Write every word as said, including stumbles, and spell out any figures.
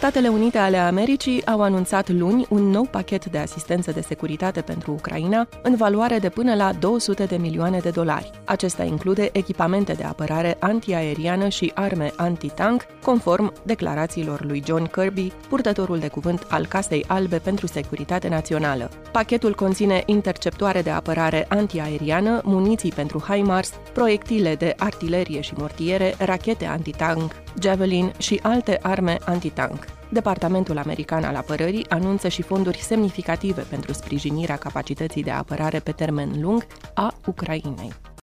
Statele Unite ale Americii au anunțat luni un nou pachet de asistență de securitate pentru Ucraina în valoare de până la două sute de milioane de dolari. Acesta include echipamente de apărare antiaeriană și arme antitank, conform declarațiilor lui John Kirby, purtătorul de cuvânt al Casei Albe pentru Securitate Națională. Pachetul conține interceptoare de apărare antiaeriană, muniții pentru HIMARS, proiectile de artilerie și mortiere, rachete antitank, Javelin și alte arme antitank. Departamentul American al Apărării anunță și fonduri semnificative pentru sprijinirea capacității de apărare pe termen lung a Ucrainei.